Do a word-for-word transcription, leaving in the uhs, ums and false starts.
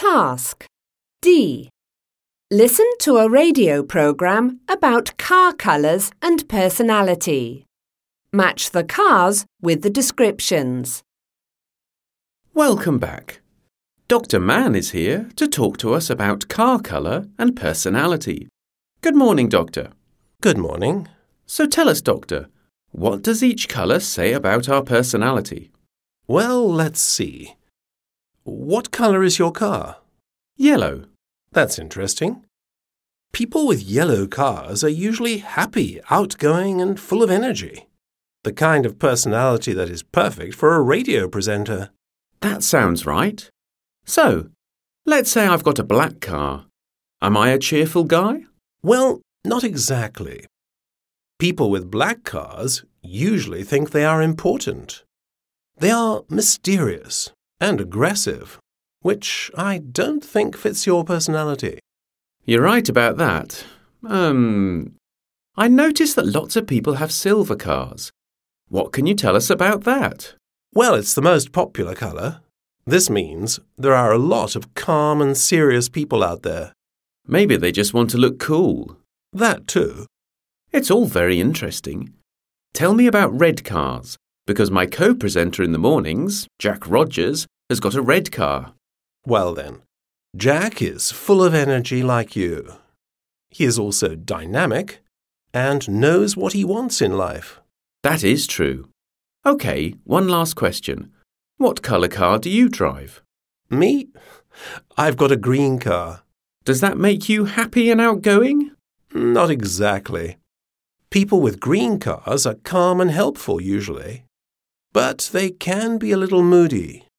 Task D. Listen to a radio program about car colours and personality. Match the cars with the descriptions. Welcome back. Doctor Mann is here to talk to us about car colour and personality. Good morning, Doctor. Good morning. So tell us, Doctor, what does each colour say about our personality? Well, let's see. What colour is your car? Yellow. That's interesting. People with yellow cars are usually happy, outgoing and full of energy. The kind of personality that is perfect for a radio presenter. That sounds right. So, let's say I've got a black car. Am I a cheerful guy? Well, not exactly. People with black cars usually think they are important. They are mysterious and aggressive, which I don't think fits your personality. You're right about that. Um, I notice that lots of people have silver cars. What can you tell us about that? Well, it's the most popular colour. This means there are a lot of calm and serious people out there. Maybe they just want to look cool. That too. It's all very interesting. Tell me about red cars, because my co-presenter in the mornings, Jack Rogers, has got a red car. Well then, Jack is full of energy like you. He is also dynamic and knows what he wants in life. That is true. OK, one last question. What colour car do you drive? Me? I've got a green car. Does that make you happy and outgoing? Not exactly. People with green cars are calm and helpful usually. But they can be a little moody.